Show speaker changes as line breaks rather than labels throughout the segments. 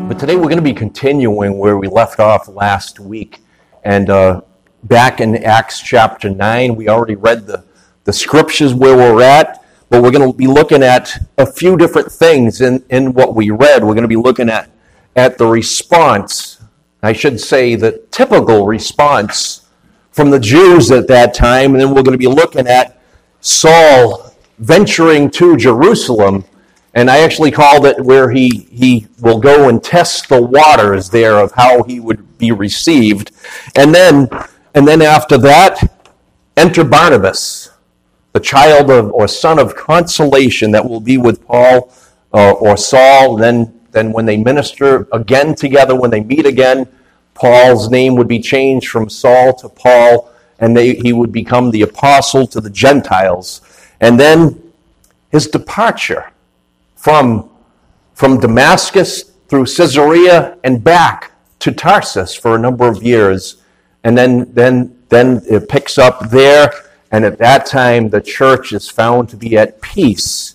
But today we're going to be continuing where we left off last week. And back in Acts chapter 9, we already read the scriptures where we're at, but we're going to be looking at a few different things in what we read. We're going to be looking at the response, I should say the typical response from the Jews at that time, and then we're going to be looking at Saul venturing to Jerusalem. And I actually called it where he will go and test the waters there of how he would be received. And then after that, enter Barnabas, the child of or son of consolation that will be with Paul or Saul. Then when they minister again together, when they meet again, Paul's name would be changed from Saul to Paul, and he would become the apostle to the Gentiles. And then his departure from Damascus through Caesarea and back to Tarsus for a number of years. And then it picks up there, and at that time the church is found to be at peace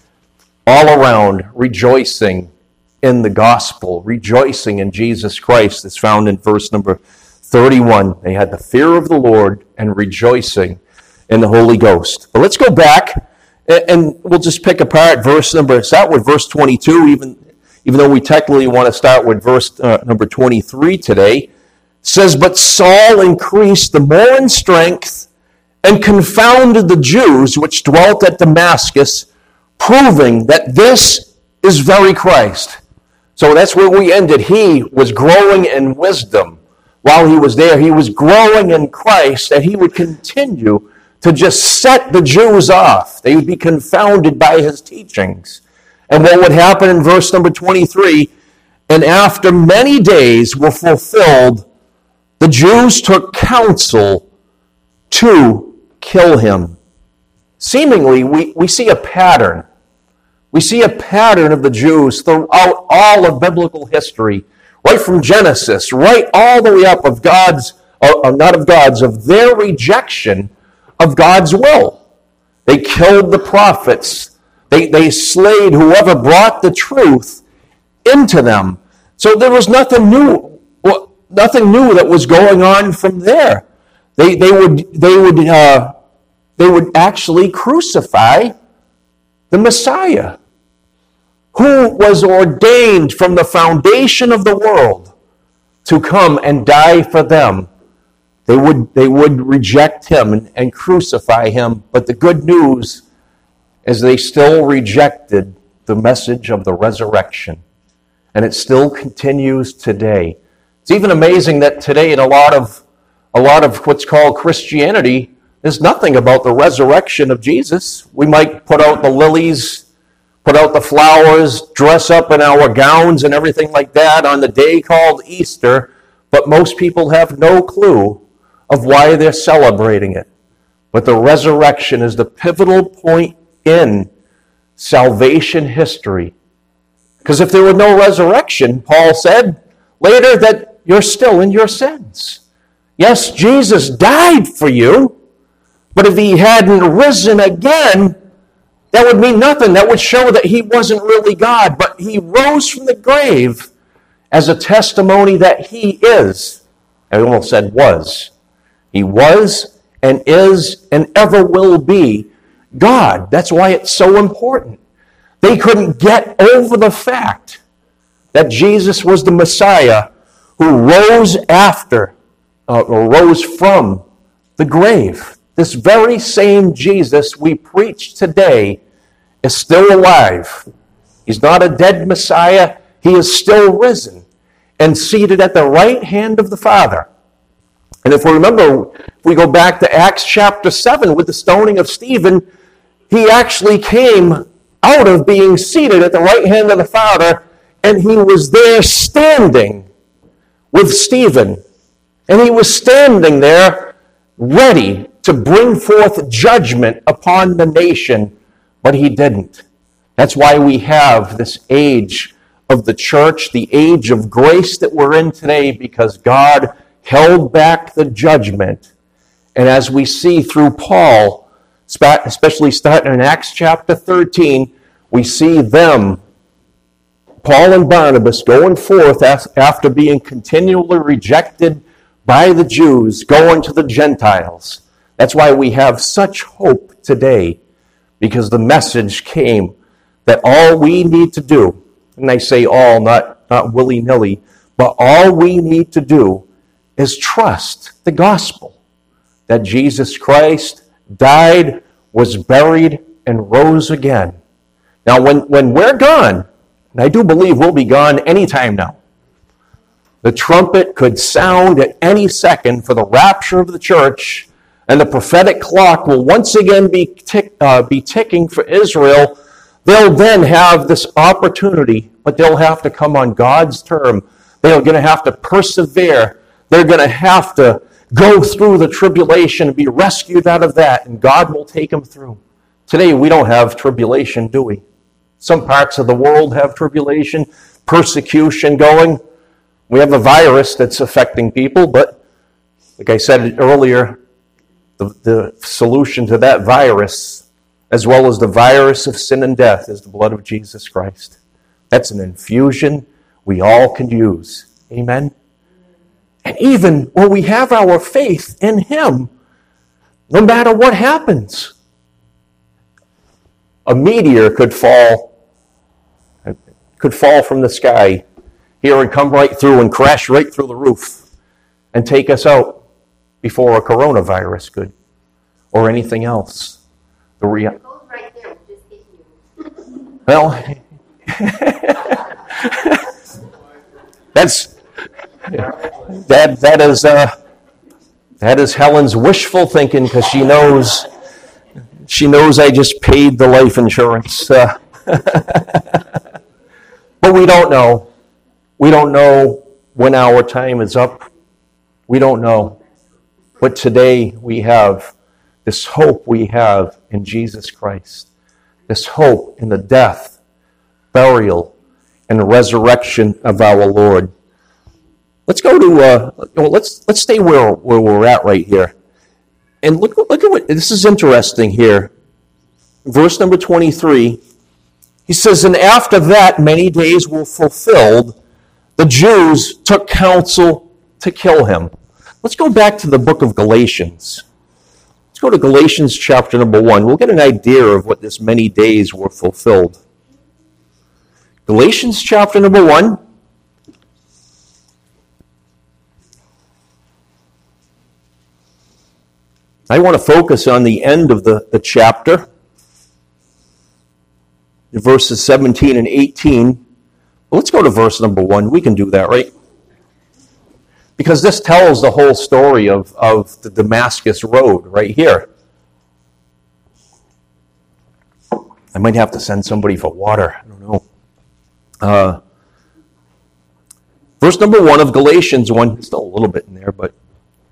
all around, rejoicing in the gospel, rejoicing in Jesus Christ. It's found in verse number 31. They had the fear of the Lord and rejoicing in the Holy Ghost. But let's go back. And we'll just pick apart start with verse 22, even though we technically want to start with verse number 23 today. It says, "But Saul increased the more in strength and confounded the Jews which dwelt at Damascus, proving that this is very Christ." So that's where we ended. He was growing in wisdom while he was there. He was growing in Christ, and he would continue to just set the Jews off. They would be confounded by his teachings. And what would happen in verse number 23, "And after many days were fulfilled, the Jews took counsel to kill him." Seemingly, we see a pattern. We see a pattern of the Jews throughout all of biblical history, right from Genesis, right all the way up of their rejection of God's will. They killed the prophets. They slayed whoever brought the truth into them. So there was nothing new that was going on from there. They would actually crucify the Messiah, who was ordained from the foundation of the world to come and die for them. They would reject him and crucify him. But the good news is they still rejected the message of the resurrection. And it still continues today. It's even amazing that today in a lot of what's called Christianity, there's nothing about the resurrection of Jesus. We might put out the lilies, put out the flowers, dress up in our gowns and everything like that on the day called Easter, but most people have no clue of why they're celebrating it. But the resurrection is the pivotal point in salvation history. Because if there were no resurrection, Paul said later that you're still in your sins. Yes, Jesus died for you, but if he hadn't risen again, that would mean nothing. That would show that he wasn't really God. But he rose from the grave as a testimony that he is. I almost said was. He was and is and ever will be God. That's why it's so important. They couldn't get over the fact that Jesus was the Messiah who rose from the grave. This very same Jesus we preach today is still alive. He's not a dead Messiah. He is still risen and seated at the right hand of the Father. And if we remember, if we go back to Acts chapter 7 with the stoning of Stephen, he actually came out of being seated at the right hand of the Father, and he was there standing with Stephen. And he was standing there ready to bring forth judgment upon the nation, but he didn't. That's why we have this age of the church, the age of grace that we're in today, because God held back the judgment. And as we see through Paul, especially starting in Acts chapter 13, we see them Paul and Barnabas going forth after being continually rejected by the Jews, going to the Gentiles. That's why we have such hope today, because the message came that all we need to do, and I say all, not willy-nilly, but all we need to do is trust the gospel that Jesus Christ died, was buried, and rose again. Now, when we're gone, and I do believe we'll be gone anytime now, the trumpet could sound at any second for the rapture of the church, and the prophetic clock will once again be ticking for Israel. They'll then have this opportunity, but they'll have to come on God's term. They're going to have to persevere. They're going to have to go through the tribulation and be rescued out of that, and God will take them through. Today, we don't have tribulation, do we? Some parts of the world have tribulation, persecution going. We have a virus that's affecting people, but like I said earlier, the solution to that virus, as well as the virus of sin and death, is the blood of Jesus Christ. That's an infusion we all can use. Amen? And even when we have our faith in Him, no matter what happens, a meteor could fall from the sky here and come right through and crash right through the roof and take us out before a coronavirus could, or anything else. It goes right there, just hit you. Well, that is Helen's wishful thinking, because she knows I just paid the life insurance. But we don't know. We don't know when our time is up. We don't know. But today we have this hope we have in Jesus Christ. This hope in the death, burial, and resurrection of our Lord. Let's go to, let's stay where we're at right here. And look at what, this is interesting here. Verse number 23, he says, and after that many days were fulfilled, the Jews took counsel to kill him. Let's go back to the book of Galatians. Let's go to Galatians chapter number 1. We'll get an idea of what this many days were fulfilled. Galatians chapter number 1. I want to focus on the end of the chapter, verses 17 and 18. Let's go to verse number 1. We can do that, right? Because this tells the whole story of the Damascus Road right here. I might have to send somebody for water. I don't know. Verse number 1 of Galatians 1. Still a little bit in there, but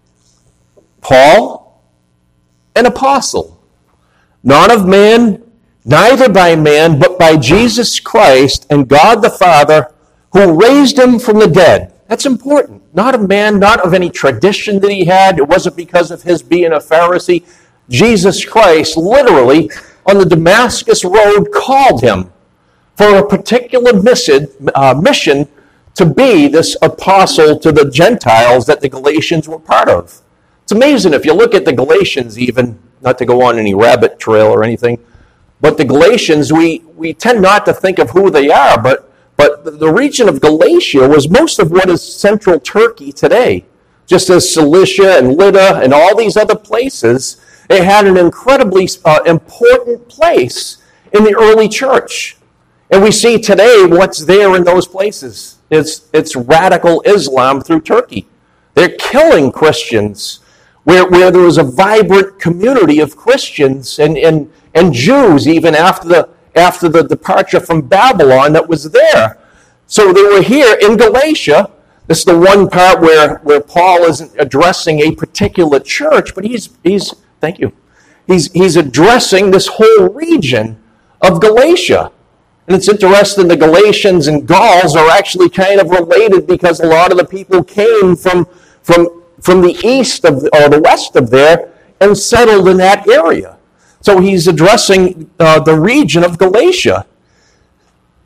Paul, an apostle, not of man, neither by man, but by Jesus Christ and God the Father, who raised him from the dead. That's important. Not of man, not of any tradition that he had. It wasn't because of his being a Pharisee. Jesus Christ, literally, on the Damascus Road, called him for a particular mission to be this apostle to the Gentiles that the Galatians were part of. It's amazing if you look at the Galatians even, not to go on any rabbit trail or anything, but the Galatians, we tend not to think of who they are, but the region of Galatia was most of what is central Turkey today. Just as Cilicia and Lydda and all these other places, it had an incredibly important place in the early church. And we see today what's there in those places. It's radical Islam through Turkey. They're killing Christians, where there was a vibrant community of Christians and Jews even after the departure from Babylon that was there. So they were here in Galatia. This is the one part where Paul isn't addressing a particular church, but he's thank you. He's addressing this whole region of Galatia. And it's interesting, the Galatians and Gauls are actually kind of related because a lot of the people came from the east or the west of there and settled in that area. So he's addressing the region of Galatia. And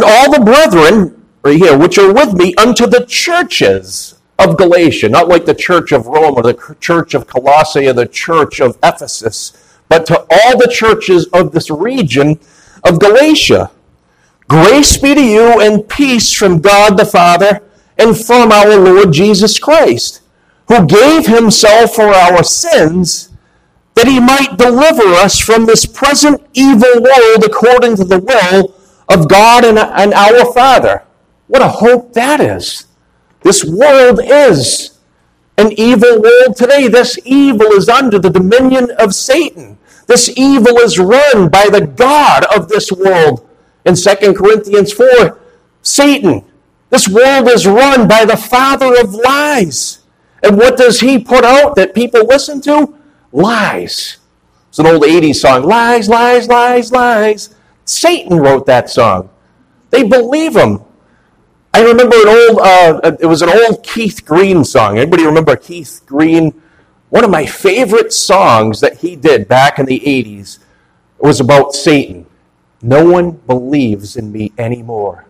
and all the brethren, right here, which are with me, unto the churches of Galatia, not like the church of Rome or the church of Colossae or the church of Ephesus, but to all the churches of this region of Galatia. Grace be to you and peace from God the Father and from our Lord Jesus Christ, who gave himself for our sins, that he might deliver us from this present evil world according to the will of God and our Father. What a hope that is. This world is an evil world today. This evil is under the dominion of Satan. This evil is run by the God of this world. In 2 Corinthians 4, Satan. This world is run by the father of lies. And what does he put out that people listen to? Lies. It's an old 80s song. Lies, lies, lies, lies. Satan wrote that song. They believe him. I remember it was an old Keith Green song. Anybody remember Keith Green? One of my favorite songs that he did back in the 80s was about Satan. No one believes in me anymore.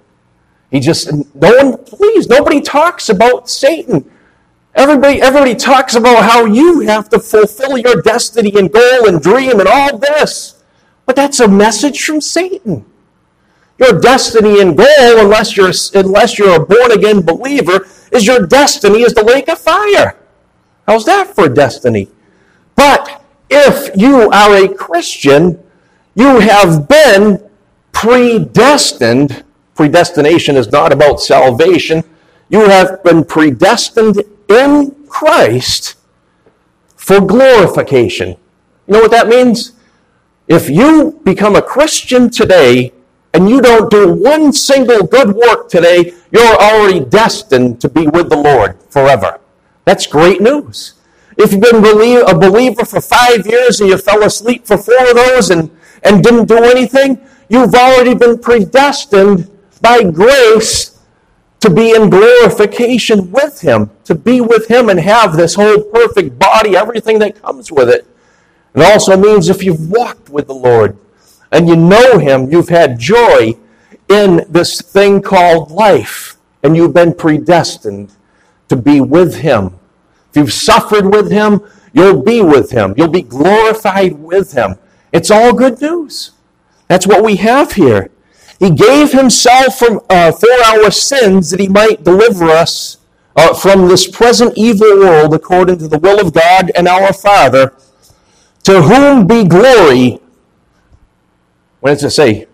No one believes. Nobody talks about Satan. Everybody talks about how you have to fulfill your destiny and goal and dream and all this. But that's a message from Satan. Your destiny and goal, unless you're a born-again believer, is your destiny is the lake of fire. How's that for destiny? But if you are a Christian, you have been predestined. Predestination is not about salvation. You have been predestined in Christ for glorification. You know what that means? If you become a Christian today and you don't do one single good work today, you're already destined to be with the Lord forever. That's great news. If you've been a believer for 5 years and you fell asleep for 4 of those and didn't do anything, you've already been predestined by grace to be in glorification with him, to be with him and have this whole perfect body, everything that comes with it. It also means if you've walked with the Lord and you know him, you've had joy in this thing called life, and you've been predestined to be with him. If you've suffered with him, you'll be with him. You'll be glorified with him. It's all good news. That's what we have here. He gave himself for our sins that he might deliver us from this present evil world according to the will of God and our Father, to whom be glory, what does it say?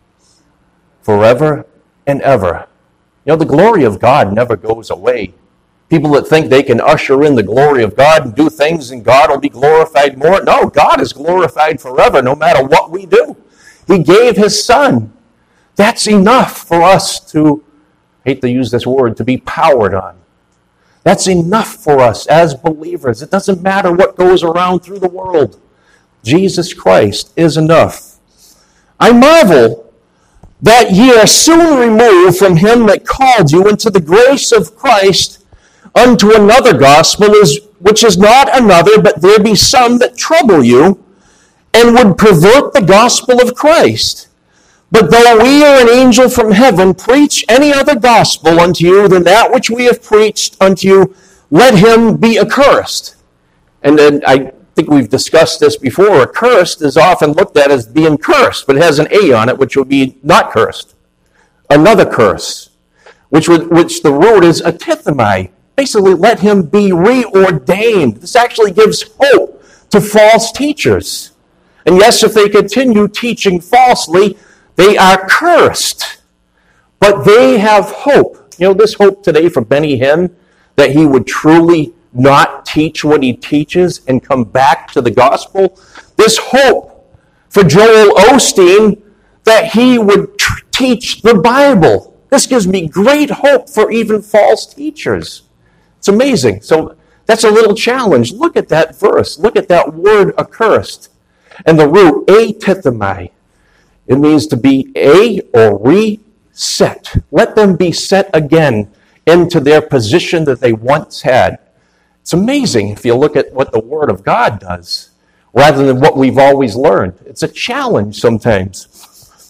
Forever and ever. You know, the glory of God never goes away. People that think they can usher in the glory of God and do things and God will be glorified more. No, God is glorified forever no matter what we do. He gave his Son. That's enough for us to, I hate to use this word, to be powered on. That's enough for us as believers. It doesn't matter what goes around through the world. Jesus Christ is enough. I marvel that ye are soon removed from him that called you into the grace of Christ unto another gospel, which is not another, but there be some that trouble you, and would pervert the gospel of Christ. But though we or an angel from heaven preach any other gospel unto you than that which we have preached unto you, let him be accursed. And then I think we've discussed this before. Accursed is often looked at as being cursed, but it has an A on it, which would be not cursed. Another curse, which the root is atithemi. Basically, let him be reordained. This actually gives hope to false teachers. And yes, if they continue teaching falsely, they are cursed. But they have hope. You know, this hope today for Benny Hinn, that he would truly not teach what he teaches and come back to the gospel. This hope for Joel Osteen, that he would teach the Bible. This gives me great hope for even false teachers. It's amazing. So that's a little challenge. Look at that verse. Look at that word accursed. And the root, atithemi. It means to be or reset. Let them be set again into their position that they once had. It's amazing if you look at what the Word of God does, rather than what we've always learned. It's a challenge sometimes.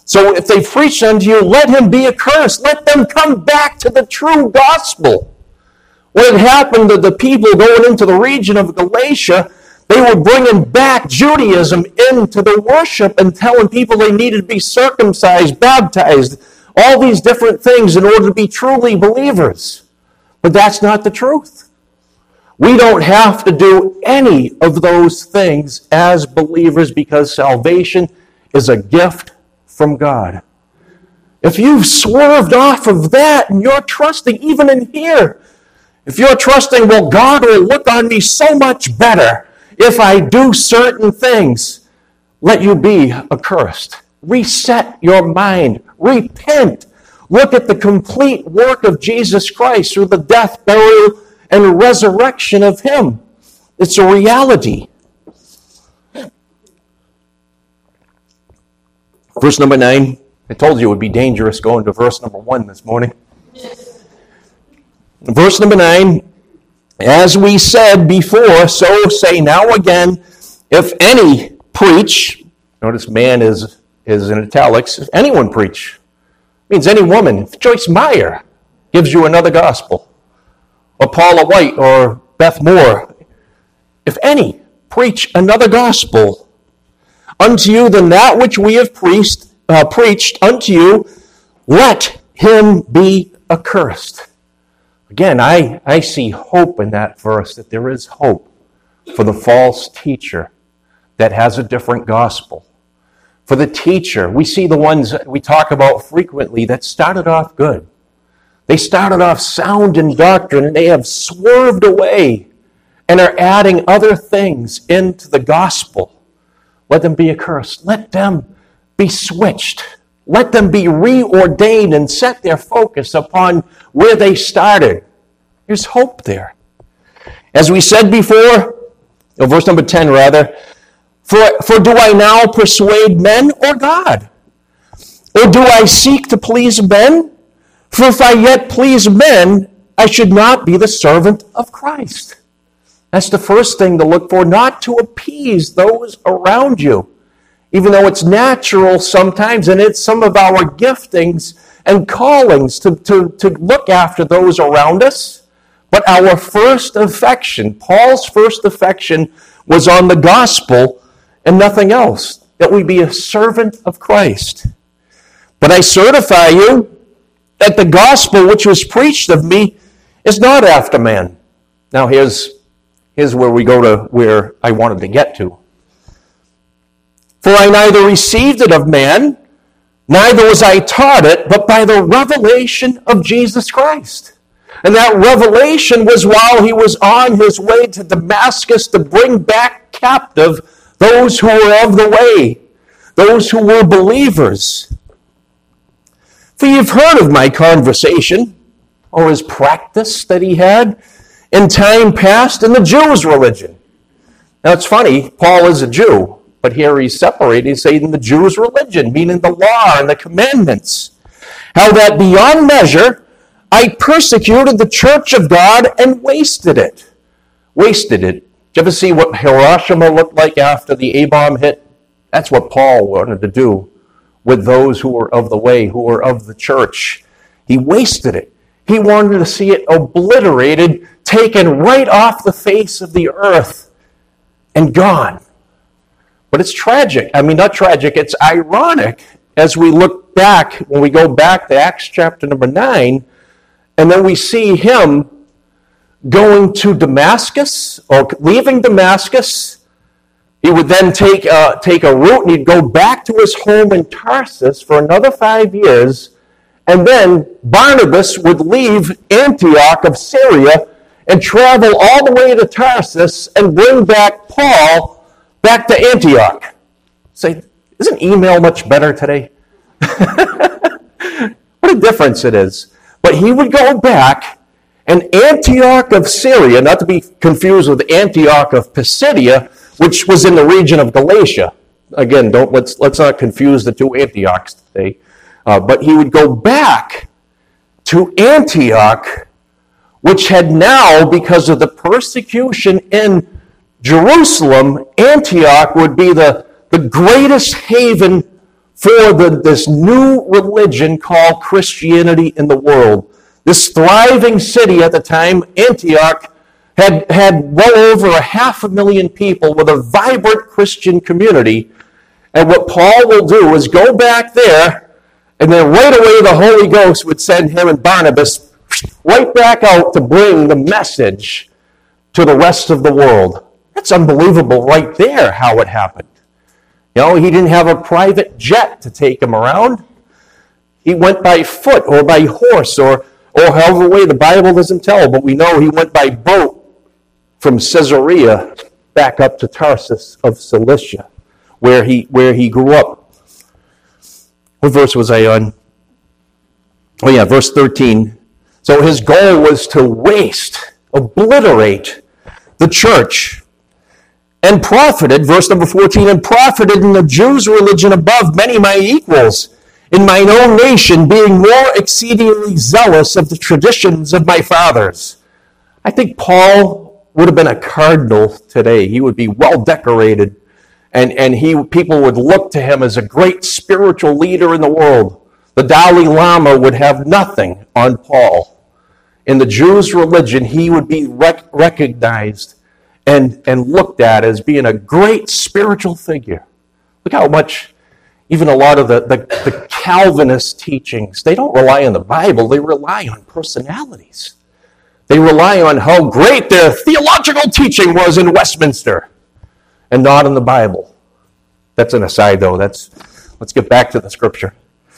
So if they preach unto you, let him be accursed. Let them come back to the true gospel. What had happened to the people going into the region of Galatia, they were bringing back Judaism into the worship and telling people they needed to be circumcised, baptized, all these different things in order to be truly believers. But that's not the truth. We don't have to do any of those things as believers because salvation is a gift from God. If you've swerved off of that and you're trusting, even in here, if you're trusting, well, God will look on me so much better if I do certain things, let you be accursed. Reset your mind. Repent. Look at the complete work of Jesus Christ through the death, burial, and resurrection of him. It's a reality. Verse number 9. I told you it would be dangerous going to verse number 1 this morning. Verse number 9. As we said before, so say now again, if any preach, notice man is in italics, if anyone preach, means any woman. If Joyce Meyer gives you another gospel, or Paula White, or Beth Moore, if any preach another gospel unto you than that which we have preached unto you, let him be accursed. Again, I see hope in that verse, that there is hope for the false teacher that has a different gospel. For the teacher, we see the ones that we talk about frequently that started off good. They started off sound in doctrine, and they have swerved away and are adding other things into the gospel. Let them be accursed. Let them be switched. Let them be reordained and set their focus upon where they started. There's hope there. As we said before, verse number 10 rather, for do I now persuade men or God? Or do I seek to please men? For if I yet please men, I should not be the servant of Christ. That's the first thing to look for, not to appease those around you. Even though it's natural sometimes, and it's some of our giftings and callings to look after those around us. But our first affection, Paul's first affection, was on the gospel and nothing else, that we be a servant of Christ. But I certify you that the gospel which was preached of me is not after man. Now here's where we go to where I wanted to get to. For I neither received it of man, neither was I taught it, but by the revelation of Jesus Christ. And that revelation was while he was on his way to Damascus to bring back captive those who were of the way, those who were believers. For you've heard of my conversation, or his practice that he had in time past in the Jews' religion. Now it's funny, Paul is a Jew, but here he's separated. He's saying the Jews' religion, meaning the law and the commandments. How that beyond measure I persecuted the church of God and wasted it. Wasted it. Did you ever see what Hiroshima looked like after the A-bomb hit? That's what Paul wanted to do with those who were of the way, who were of the church. He wasted it. He wanted to see it obliterated, taken right off the face of the earth, and gone. But it's tragic. I mean, not tragic, it's ironic as we look back, when we go back to Acts chapter number 9, and then we see him going to Damascus, or leaving Damascus. He would then take a route, and he'd go back to his home in Tarsus for another 5 years, and then Barnabas would leave Antioch of Syria and travel all the way to Tarsus and bring back Paul back to Antioch. Say, isn't email much better today? What a difference it is. But he would go back, and Antioch of Syria, not to be confused with Antioch of Pisidia, which was in the region of Galatia. Again, let's not confuse the two Antiochs today. But he would go back to Antioch, which had now, because of the persecution in Jerusalem, Antioch would be the greatest haven for this new religion called Christianity in the world. This thriving city at the time, Antioch, had well over 500,000 people with a vibrant Christian community. And what Paul will do is go back there, and then right away the Holy Ghost would send him and Barnabas right back out to bring the message to the rest of the world. That's unbelievable right there how it happened. You know, he didn't have a private jet to take him around. He went by foot or by horse or however way the Bible doesn't tell, but we know he went by boat from Caesarea back up to Tarsus of Cilicia, where he grew up. What verse was I on? Oh yeah, verse 13. So his goal was to obliterate the church, and profited, verse number 14, and profited in the Jews' religion above many my equals, in mine own nation, being more exceedingly zealous of the traditions of my fathers. I think Paul would have been a cardinal today. He would be well decorated, and people would look to him as a great spiritual leader in the world. The Dalai Lama would have nothing on Paul. In the Jews' religion, he would be recognized and looked at as being a great spiritual figure. Look how much, even a lot of the Calvinist teachings, they don't rely on the Bible, they rely on personalities. They rely on how great their theological teaching was in Westminster and not in the Bible. That's an aside, though. Let's get back to the scripture.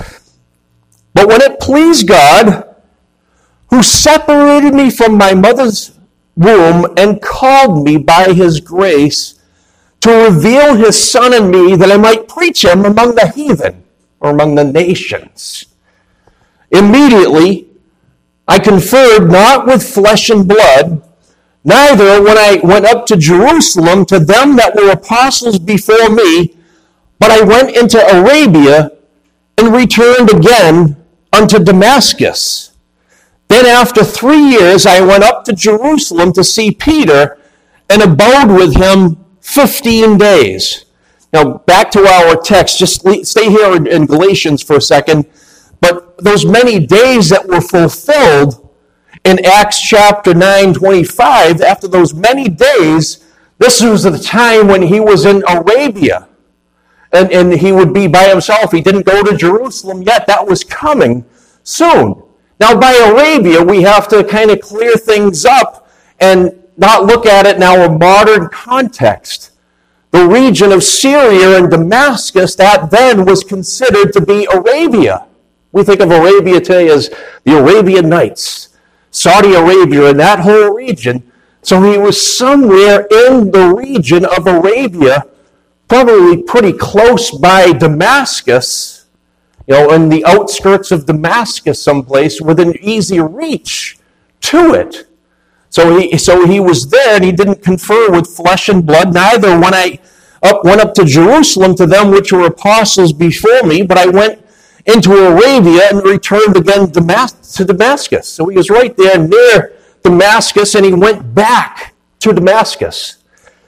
But when it pleased God, who separated me from my mother's womb and called me by his grace to reveal his Son in me that I might preach him among the heathen or among the nations. Immediately, I conferred not with flesh and blood, neither when I went up to Jerusalem to them that were apostles before me, but I went into Arabia and returned again unto Damascus. Then after 3 years I went up to Jerusalem to see Peter and abode with him 15 days. Now back to our text, just stay here in Galatians for a second. But those many days that were fulfilled in Acts chapter 9:25, after those many days, this was the time when he was in Arabia. And he would be by himself. He didn't go to Jerusalem yet. That was coming soon. Now, by Arabia, we have to kind of clear things up and not look at it in our modern context. The region of Syria and Damascus, that then was considered to be Arabia. We think of Arabia today as the Arabian Nights, Saudi Arabia, and that whole region. So he was somewhere in the region of Arabia, probably pretty close by Damascus, in the outskirts of Damascus someplace, within easy reach to it. So he was there, and he didn't confer with flesh and blood, neither when I went up to Jerusalem to them which were apostles before me, but I went into Arabia and returned again to Damascus. So he was right there near Damascus, and he went back to Damascus.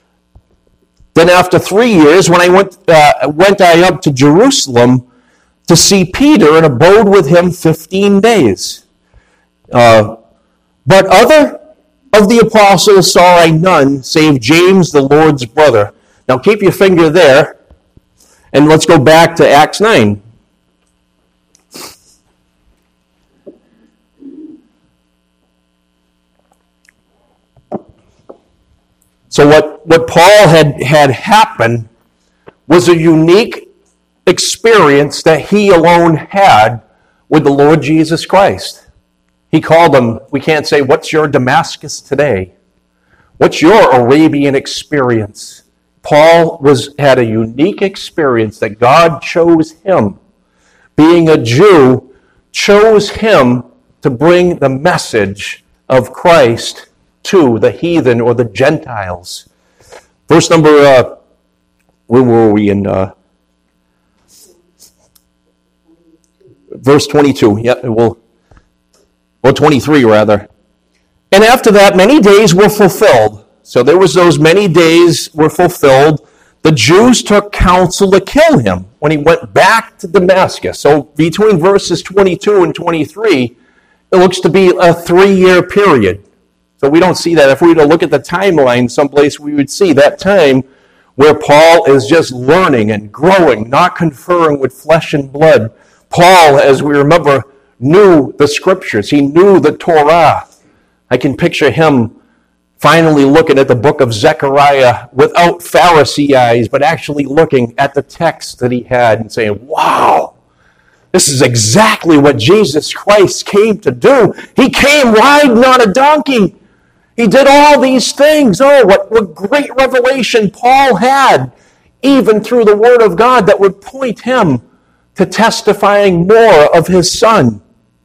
Then after 3 years, when I went I up to Jerusalem to see Peter and abode with him 15 days. But other of the apostles saw I none, save James, the Lord's brother. Now keep your finger there, and let's go back to Acts 9. So what Paul had happened was a unique experience that he alone had with the Lord Jesus Christ. He called him, we can't say, what's your Damascus today? What's your Arabian experience? Paul had a unique experience that God chose him. Being a Jew, chose him to bring the message of Christ to the heathen or the Gentiles. Verse number, where were we in? Verse 22. Yeah, or 23 rather. And after that, many days were fulfilled. So there was those many days were fulfilled. the Jews took counsel to kill him when he went back to Damascus. So between verses 22 and 23, it looks to be a 3-year period. So we don't see that. If we were to look at the timeline someplace, we would see that time where Paul is just learning and growing, not conferring with flesh and blood. Paul, as we remember, knew the scriptures. He knew the Torah. I can picture him finally looking at the book of Zechariah without Pharisee eyes, but actually looking at the text that he had and saying, wow, this is exactly what Jesus Christ came to do. He came riding on a donkey. He did all these things. Oh, what great revelation Paul had, even through the Word of God, that would point him to testifying more of his Son.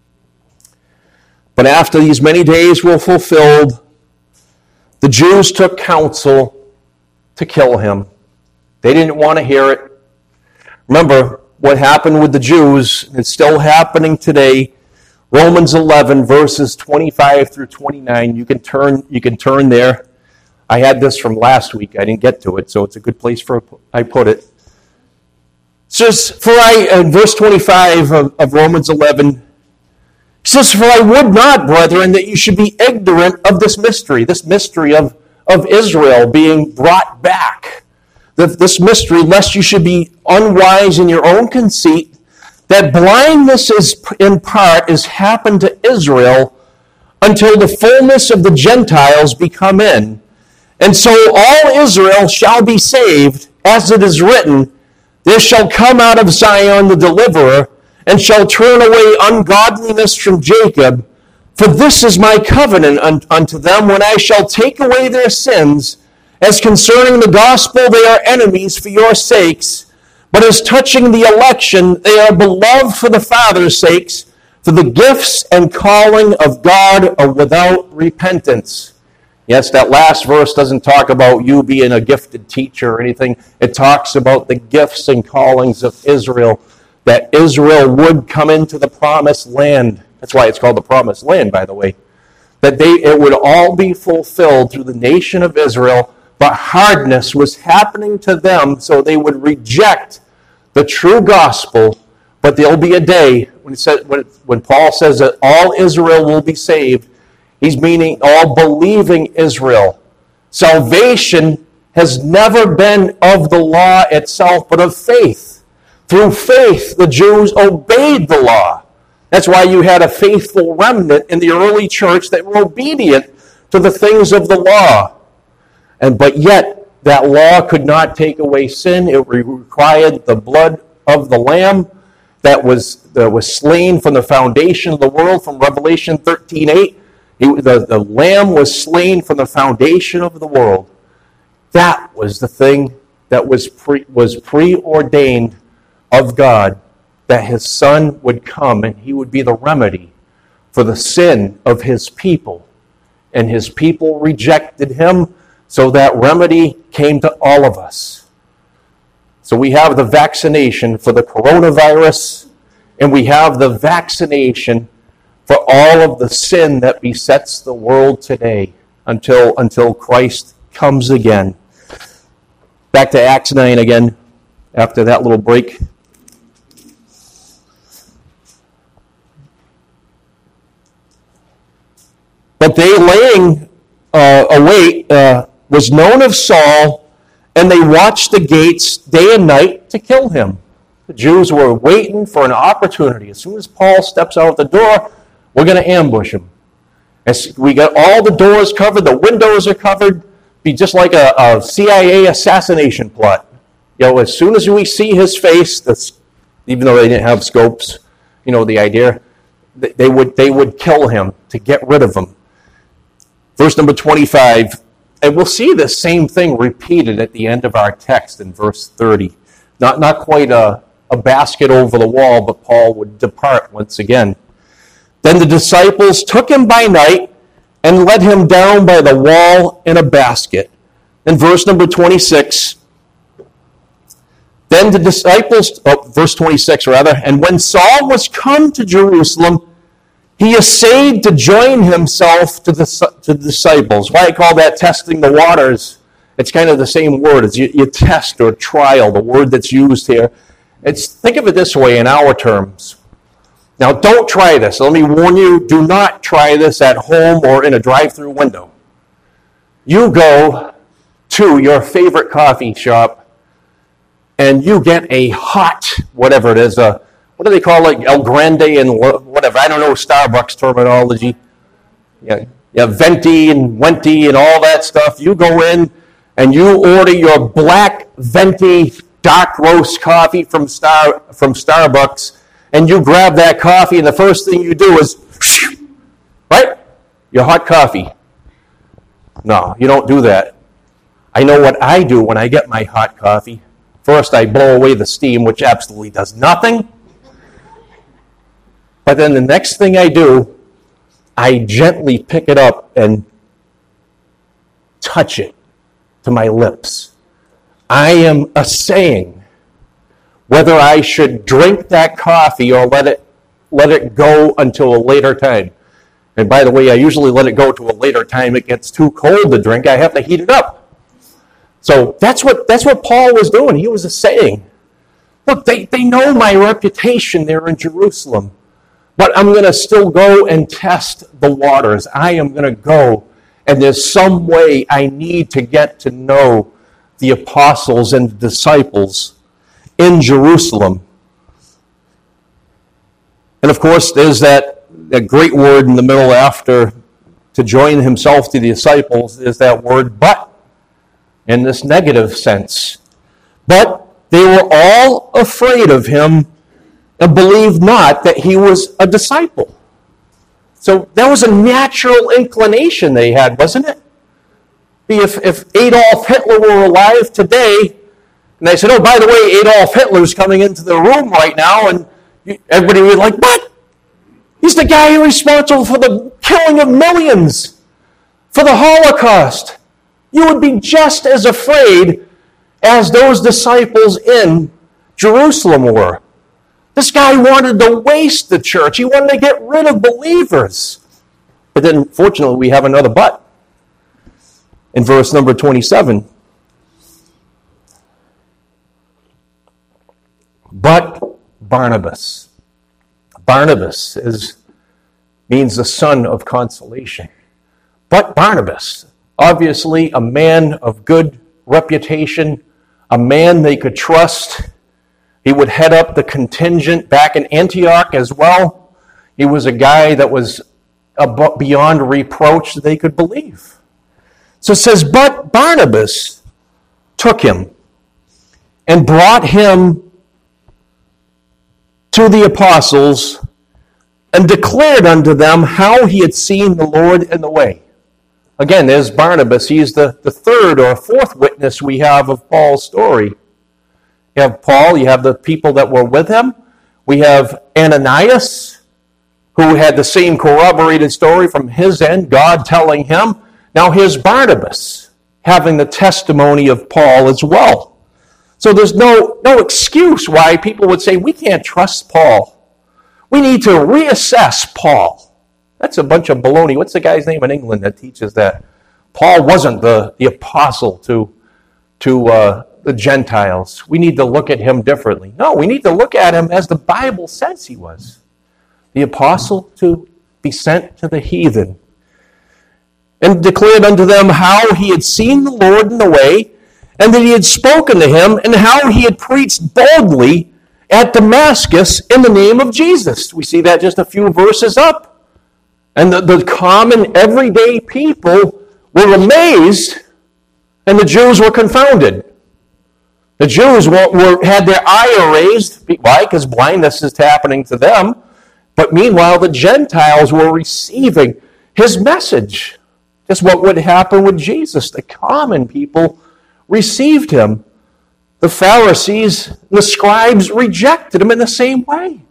But after these many days were fulfilled, the Jews took counsel to kill him. They didn't want to hear it. Remember what happened with the Jews. It's still happening today. Romans 11, verses 25 through 29. You can turn there. I had this from last week. I didn't get to it, so it's a good place I put it. It says, in verse 25 of Romans 11, it says, "For I would not, brethren, that you should be ignorant of this mystery of Israel being brought back. This mystery, lest you should be unwise in your own conceit, that blindness in part is happened to Israel until the fullness of the Gentiles be come in. And so all Israel shall be saved, as it is written, there shall come out of Zion the deliverer, and shall turn away ungodliness from Jacob. For this is my covenant unto them, when I shall take away their sins. As concerning the gospel, they are enemies for your sakes. But as touching the election, they are beloved for the Father's sakes. For the gifts and calling of God are without repentance." Yes, that last verse doesn't talk about you being a gifted teacher or anything. It talks about the gifts and callings of Israel, that Israel would come into the promised land. That's why it's called the promised land, by the way. That it would all be fulfilled through the nation of Israel, but hardness was happening to them, so they would reject the true gospel. But there'll be a day when Paul says that all Israel will be saved, he's meaning all believing Israel. Salvation has never been of the law itself, but of faith. Through faith, the Jews obeyed the law. That's why you had a faithful remnant in the early church that were obedient to the things of the law. But yet, that law could not take away sin. It required the blood of the Lamb that was slain from the foundation of the world, from Revelation 13:8. The Lamb was slain from the foundation of the world. That was the thing that was preordained of God, that his Son would come and he would be the remedy for the sin of his people. And his people rejected him, so that remedy came to all of us. So we have the vaccination for the coronavirus, and we have the vaccination for all of the sin that besets the world today until Christ comes again. Back to Acts 9 again, after that little break. But they laying await was known of Saul, and they watched the gates day and night to kill him. The Jews were waiting for an opportunity. As soon as Paul steps out the door, we're going to ambush him. As we got all the doors covered, the windows are covered, be just like a CIA assassination plot. As soon as we see his face, even though they didn't have scopes, the idea, they would kill him to get rid of him. Verse number 25, and we'll see the same thing repeated at the end of our text in verse 30. Not quite a basket over the wall, but Paul would depart once again. Then the disciples took him by night and let him down by the wall in a basket. In verse number 26, then the disciples, verse 26 rather, and when Saul was come to Jerusalem, he essayed to join himself to the disciples. Why I call that testing the waters. It's kind of the same word as you test or trial, the word that's used here. Think of it this way in our terms. Now, don't try this. Let me warn you, do not try this at home or in a drive-through window. You go to your favorite coffee shop and you get a hot, whatever it is, what do they call it, El Grande and whatever, I don't know Starbucks terminology. Yeah, venti and wenti and all that stuff. You go in and you order your black venti dark roast coffee from Starbucks, and you grab that coffee, and the first thing you do is, right? Your hot coffee. No, you don't do that. I know what I do when I get my hot coffee. First, I blow away the steam, which absolutely does nothing. But then the next thing I do, I gently pick it up and touch it to my lips. I am assaying whether I should drink that coffee or let it go until a later time. And by the way, I usually let it go to a later time. It gets too cold to drink. I have to heat it up. So that's what Paul was doing. He was assaying, look, they know my reputation there in Jerusalem, but I'm going to still go and test the waters. I am going to go, and there's some way I need to get to know the apostles and the disciples in Jerusalem. And of course, there's that great word in the middle after to join himself to the disciples, is that word but, in this negative sense. But they were all afraid of him and believed not that he was a disciple. So that was a natural inclination they had, wasn't it? If Adolf Hitler were alive today, and they said, oh, by the way, Adolf Hitler's coming into the room right now, and everybody would be like, what? He's the guy responsible for the killing of millions, for the Holocaust. You would be just as afraid as those disciples in Jerusalem were. This guy wanted to waste the church. He wanted to get rid of believers. But then, fortunately, we have another but. In verse number 27. But Barnabas. Barnabas means the son of consolation. But Barnabas, obviously a man of good reputation, a man they could trust. He would head up the contingent back in Antioch as well. He was a guy that was beyond reproach that they could believe. So it says, but Barnabas took him and brought him to the apostles and declared unto them how he had seen the Lord in the way. Again, there's Barnabas. He's the third or fourth witness we have of Paul's story. You have Paul, you have the people that were with him. We have Ananias, who had the same corroborated story from his end, God telling him. Now here's Barnabas, having the testimony of Paul as well. So there's no excuse why people would say, we can't trust Paul. We need to reassess Paul. That's a bunch of baloney. What's the guy's name in England that teaches that? Paul wasn't the apostle to the Gentiles. We need to look at him differently. No, we need to look at him as the Bible says he was. The apostle to be sent to the heathen. And declared unto them how he had seen the Lord in the way, and that he had spoken to him, and how he had preached boldly at Damascus in the name of Jesus. We see that just a few verses up. And the common, everyday people were amazed, and the Jews were confounded. The Jews had their ire raised. Why? Because blindness is happening to them. But meanwhile, the Gentiles were receiving his message. Just what would happen with Jesus. The common people received him. The Pharisees and the scribes rejected him in the same way.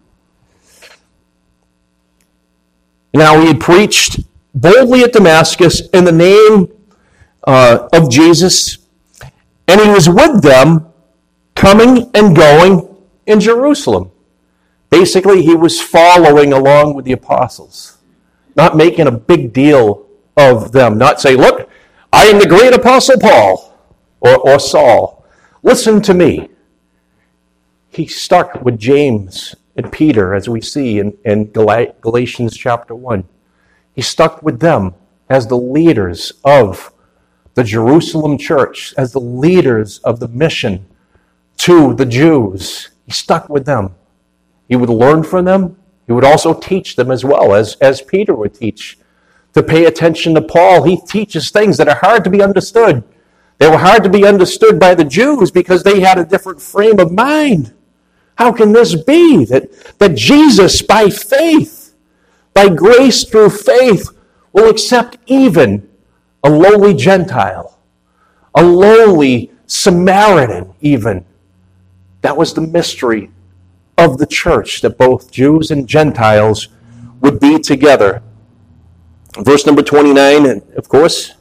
Now he had preached boldly at Damascus in the name of Jesus, and he was with them coming and going in Jerusalem. Basically, he was following along with the apostles, not making a big deal of them, not saying, look, I am the great apostle Paul. or Saul. Listen to me. He stuck with James and Peter, as we see in Galatians chapter 1. He stuck with them as the leaders of the Jerusalem church, as the leaders of the mission to the Jews. He stuck with them. He would learn from them. He would also teach them as well, as Peter would teach. To pay attention to Paul, he teaches things that are hard to be understood. They were hard to be understood by the Jews because they had a different frame of mind. How can this be that Jesus, by faith, by grace through faith, will accept even a lowly Gentile, a lowly Samaritan even? That was the mystery of the church, that both Jews and Gentiles would be together. Verse number 29, of course.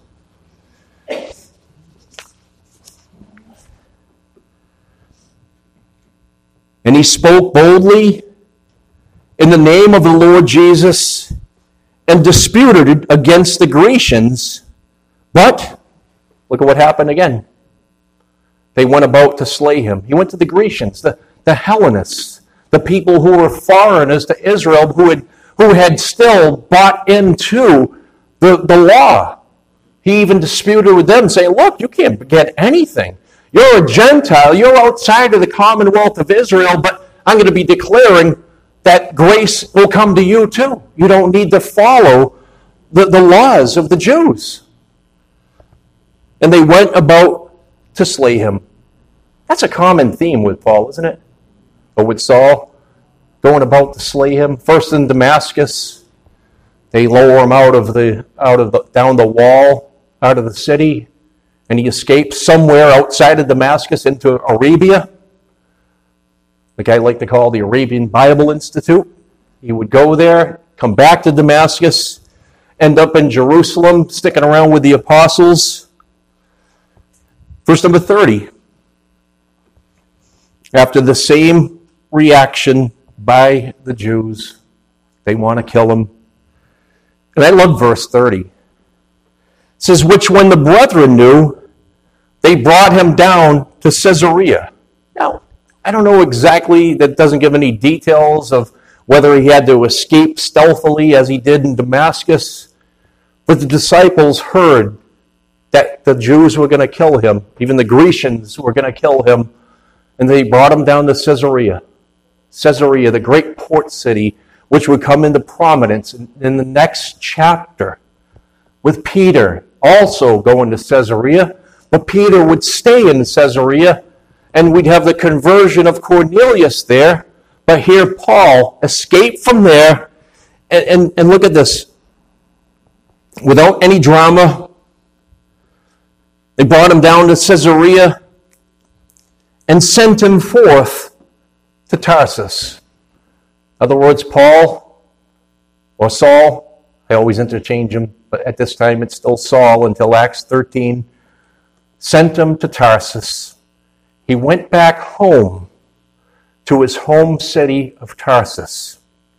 And he spoke boldly in the name of the Lord Jesus and disputed against the Grecians. But, look at what happened again. They went about to slay him. He went to the Grecians, the Hellenists, the people who were foreigners to Israel, who had still bought into the law. He even disputed with them, saying, look, you can't get anything. You're a Gentile. You're outside of the commonwealth of Israel, but I'm going to be declaring that grace will come to you too. You don't need to follow the laws of the Jews. And they went about to slay him. That's a common theme with Paul, isn't it? Or with Saul, going about to slay him. First in Damascus, they lower him down the wall, out of the city, and he escapes somewhere outside of Damascus into Arabia. The guy liked to call the Arabian Bible Institute. He would go there, come back to Damascus, end up in Jerusalem, sticking around with the apostles. Verse number 30. After the same reaction by the Jews, they want to kill him. And I love verse 30. It says, which when the brethren knew, they brought him down to Caesarea. Now, I don't know exactly, that doesn't give any details of whether he had to escape stealthily as he did in Damascus, but the disciples heard that the Jews were going to kill him, even the Grecians were going to kill him, and they brought him down to Caesarea. Caesarea, the great port city, which would come into prominence in the next chapter, with Peter also going to Caesarea. But Peter would stay in Caesarea, and we'd have the conversion of Cornelius there. But here Paul escaped from there, and look at this. Without any drama, they brought him down to Caesarea and sent him forth to Tarsus. In other words, Paul or Saul, I always interchange them, but at this time it's still Saul until Acts 13, sent him to Tarsus. He went back home to his home city of Tarsus.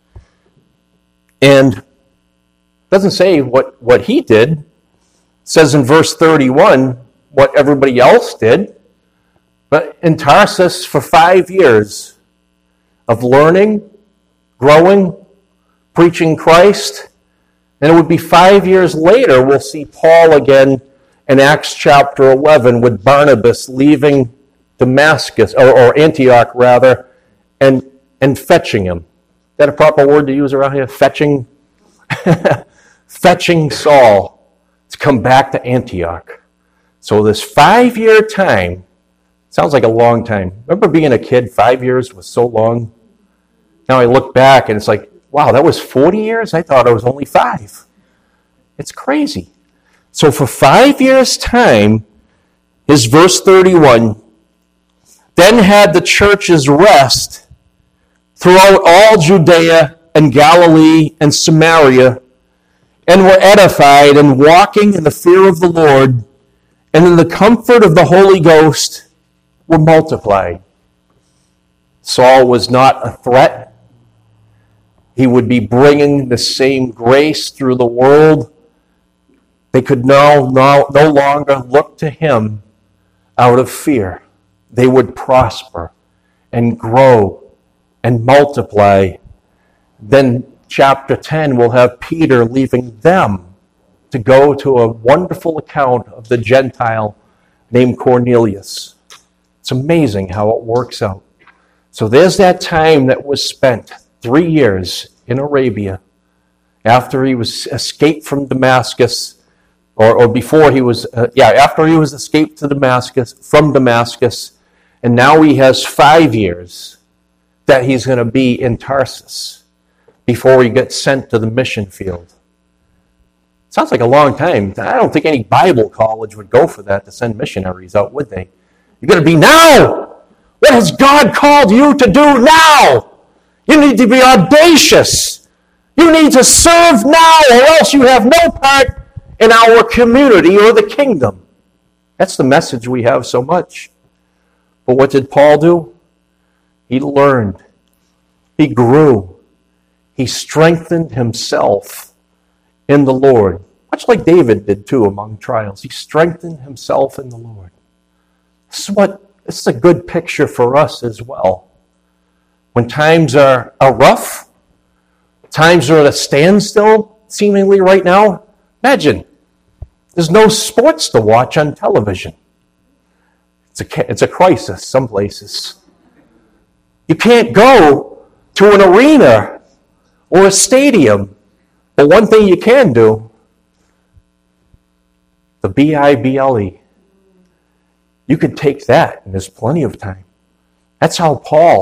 And it doesn't say what he did. It says in verse 31 what everybody else did. But in Tarsus for 5 years of learning, growing, preaching Christ. And it would be 5 years later we'll see Paul again in Acts chapter 11 with Barnabas leaving Damascus, or Antioch rather, and fetching him. Is that a proper word to use around here? Fetching? Fetching Saul to come back to Antioch. So this 5-year time, sounds like a long time. Remember being a kid, 5 years was so long? Now I look back and it's like, wow, that was 40 years? I thought it was only 5. It's crazy. So for 5 years' time, his verse 31, then had the churches rest throughout all Judea and Galilee and Samaria, and were edified and walking in the fear of the Lord, and in the comfort of the Holy Ghost were multiplied. Saul was not a threat. He would be bringing the same grace through the world. They could no longer look to him out of fear, they would prosper and grow and multiply. Then chapter 10 will have Peter leaving them to go to a wonderful account of the Gentile named Cornelius. It's amazing how it works out. So there's that time that was spent, 3 years in Arabia, after he was escaped from Damascus, or before he was, after he was escaped from Damascus, and now he has 5 years that he's going to be in Tarsus before he gets sent to the mission field. Sounds like a long time. I don't think any Bible college would go for that, to send missionaries out, would they? You're going to be now! What has God called you to do now? You need to be audacious. You need to serve now, or else you have no part in our community or the kingdom. That's the message we have so much. But what did Paul do? He learned. He grew. He strengthened himself in the Lord. Much like David did too among trials. He strengthened himself in the Lord. This is a good picture for us as well. When times are rough, times are at a standstill, seemingly right now, imagine, there's no sports to watch on television. It's a crisis some places. You can't go to an arena or a stadium. But one thing you can do, the Bible, you could take that, and there's plenty of time. That's how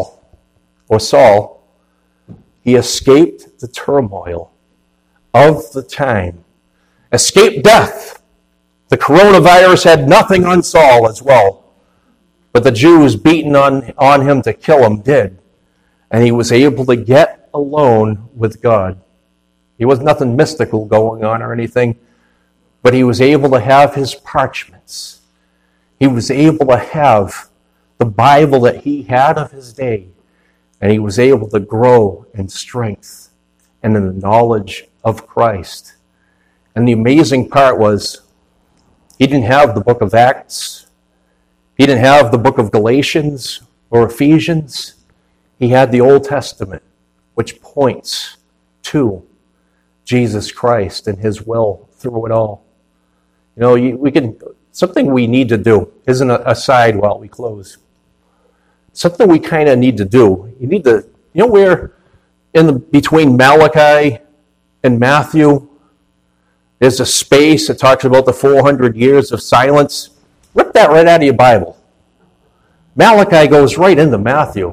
Saul, he escaped the turmoil of the time. Escaped death. The coronavirus had nothing on Saul as well. But the Jews beating on him to kill him did. And he was able to get alone with God. He was nothing mystical going on or anything, but he was able to have his parchments. He was able to have the Bible that he had of his day, and he was able to grow in strength and in the knowledge of Christ. And the amazing part was, he didn't have the book of Acts. He didn't have the book of Galatians or Ephesians. He had the Old Testament, which points to Jesus Christ and his will through it all. You know, something we need to do, isn't a aside while we close. Something we kind of need to do. Where between Malachi and Matthew, there's a space that talks about the 400 years of silence. Rip that right out of your Bible. Malachi goes right into Matthew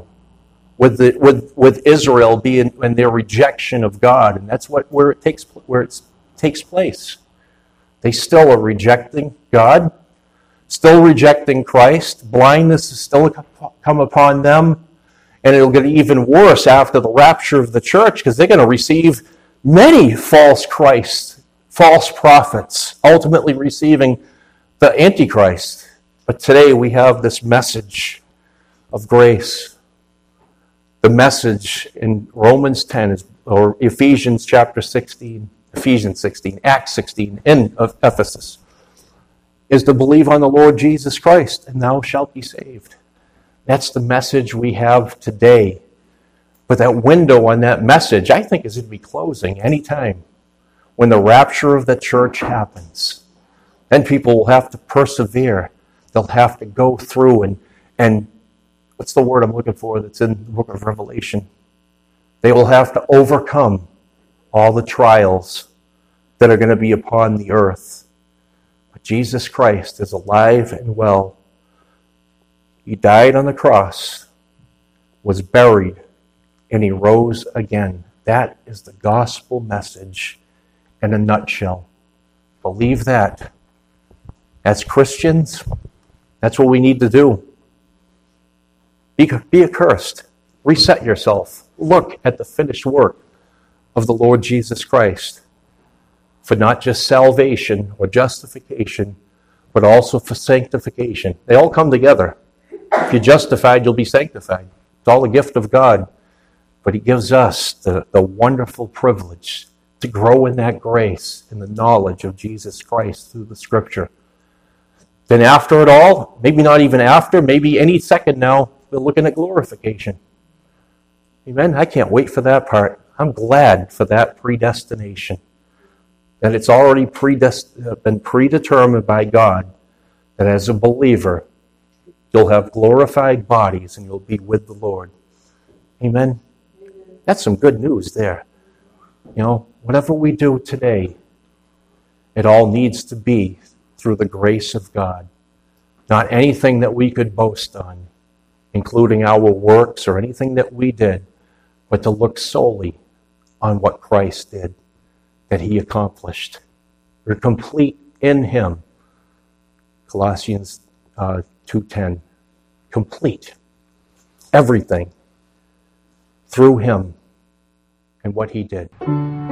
with Israel being in their rejection of God, and that's where it takes place. They still are rejecting God, still rejecting Christ. Blindness is still come upon them, and it'll get even worse after the rapture of the church, because they're going to receive many false Christs, false prophets, ultimately receiving the Antichrist. But today we have this message of grace. The message in Romans 10 or Ephesians chapter 16, Ephesians 16, Acts 16, in Ephesus, is to believe on the Lord Jesus Christ, and thou shalt be saved. That's the message we have today. But that window on that message, I think, is going to be closing any time when the rapture of the church happens. Then people will have to persevere. They'll have to go through and what's the word I'm looking for that's in the book of Revelation? They will have to overcome all the trials that are going to be upon the earth. But Jesus Christ is alive and well. He died on the cross, was buried, and he rose again. That is the gospel message in a nutshell. Believe that. As Christians, that's what we need to do. Be accursed. Reset yourself. Look at the finished work of the Lord Jesus Christ for not just salvation or justification, but also for sanctification. They all come together. If you're justified, you'll be sanctified. It's all a gift of God. But he gives us the wonderful privilege to grow in that grace, in the knowledge of Jesus Christ through the Scripture. Then after it all, maybe not even after, maybe any second now, we're looking at glorification. Amen? I can't wait for that part. I'm glad for that predestination. That it's already been predetermined by God that as a believer, you'll have glorified bodies and you'll be with the Lord. Amen? That's some good news there. You know, whatever we do today, it all needs to be through the grace of God. Not anything that we could boast on, including our works or anything that we did, but to look solely on what Christ did, that he accomplished. We're complete in him. Colossians 2:10. Complete. Everything through him and what he did.